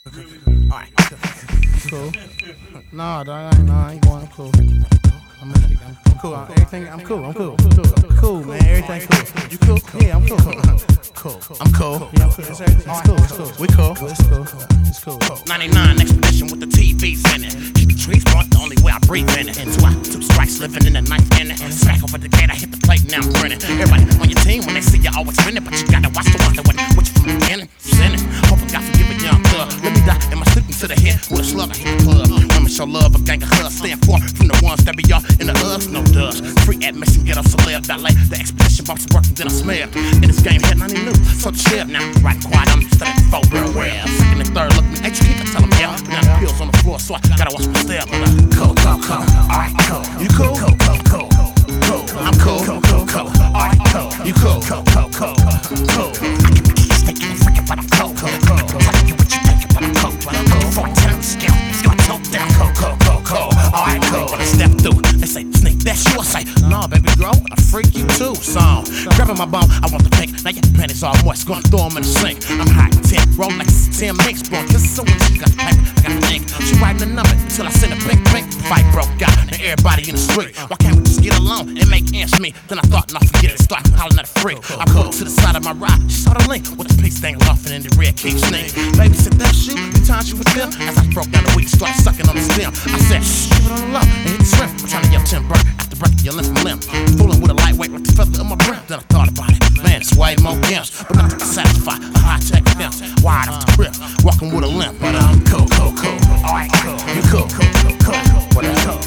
Alright, cool. Nah, dog, I ain't going. I'm cool. I'm cool. Everything. I'm cool. Cool, man. Everything cool. You cool? Yeah, I'm cool. Cool. I'm cool. Yeah, I'm cool. It's cool. We cool. It's cool. 99 expedition with the TVs in it. Keep the trees brought the only way I breathe in it. And 2 strikes living in the ninth inning. Smack over the gate, I hit the plate, now I'm grinning. Everybody on your team when they see you always winning, but you gotta watch the ones that win with you from the beginning. Sinning. Hope I got forgive a young thug. Let me die in my sleeping to the head with a slug. I hit the club. Women show love, a gang of hugs. Stand far from the ones that be all in the Uggs, no does. Free admission, get up celeb, ballet. The expedition bumps work, then I smell. In this game, head 90 new, so the shit. Now I'm riding quiet, I'm studying 4-barrel well. Second and third, look me at you, keep it, tell them yeah. Now the pills on the floor, so I gotta watch my step. Cool. Alright, cool. You cool? Cool. I'm cool. Alright, cool. You cool? Cool. I can be sneaking and freaking, but I'm cool. Telling you what you thinking, but I'm cool. Before I tell them the skill, if you're told, then I'm cool. Alright, cool. When I step through, they say, Sneak, that's you. I say, nah, baby girl, I freak you too. So, grabbing my bone, I want the pink. Now your panties all moist, gonna throw them in the sink. I'm hot, 10, roll like 10 minks, boy. Cause so much you got the paper, I got the ink. She writing the number until I send a pink. Fight broke out, and everybody in the street. Why can't we just get along and make ends meet? Then I thought, not forget it, start hollering at a freak. I pulled to the side of my ride, she saw the link with a piece thing laughing in the red key snake. Baby said, that's you, the times you with them. As I broke down the weed, started sucking on the stem. I said, shh, keep it on the low, and hit the shrimp. I'm trying to yell timber after breaking your limb from limb. Fooling with a lightweight with the feather in my brim. Then I thought about it, man, it's way more games, but nothing to satisfy a high-tech fence. Wide off the grip, walking with a limp, but I'm cool. Alright, cool. You cool? What I cool?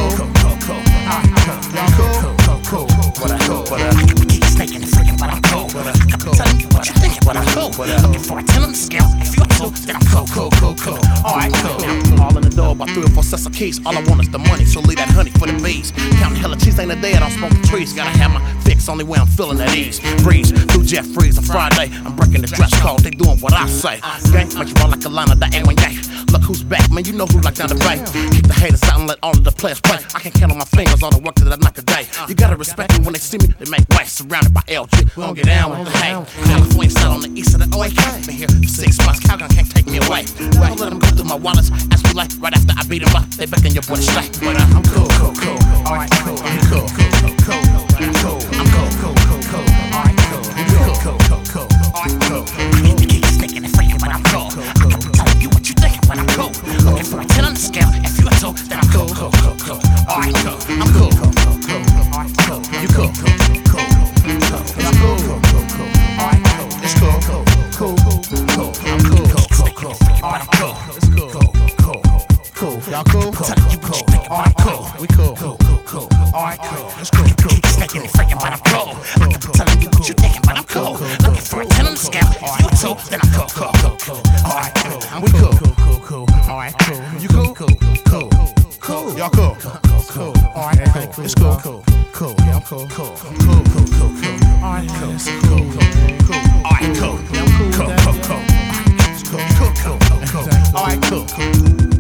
I can be snaking and freaking, but I'm cool. I can be telling you what you thinking, but I'm cool. Looking for a 10 on the scale, if you're cool, then I'm cool. Alright, cool. All in the door, about 3 or 4 sets of keys. All I want is the money, so leave that honey for the bees. Counting hella cheese ain't a day I don't smoke the trees. Gotta have my fix, only way I'm feeling at ease. Breeze through Jeffries on Friday. I'm breaking the dress code, they doing what I say. Gang, make you run like a line of that A1 gang. Look who's back, man, you know who like down the bay. Keep the haters out and let all of the players play. I can count on my fingers all the work that I knock a day. You gotta respect me when they see me, they make way. Surrounded by LG, we don't get down with the hate. California side on the east of the OAK. Been here for 6 months, Calgon can't take me away. Don't let them go through my wallets, ask me like right after I beat them up. They beckon your boy to stay. But I'm cool. Alright, cool. You cool? I'm cool. Alright, cool. You cool? Alright, cool. I can keep sticking and freaking, but I'm cool. I can be telling you what you thinking, but I'm cool. Looking for a 10 on the scale, if you're a 2, then I'm cool. Alright, cool. I'm cool. Alright, cool. You cool? I'm cool. Alright, cool. It's cool. I'm cool. Alright, cool. It's cool. Y'all cool? Alright, cool. We cool. Alright, cool. It's cool. Keep snaking and freaking, but I'm cool. I can be telling you what you thinking, but I'm cool. Looking for a 10 on the scale, if you're a 2, then I'm cool. Alright, cool. We cool. Alright, cool. You cool? Y'all cool? Alright, cool. It's cool. Yeah, I'm cool. Alright, cool. It's cool. Alright, cool. Yeah, I'm cool. It's cool. Alright, cool.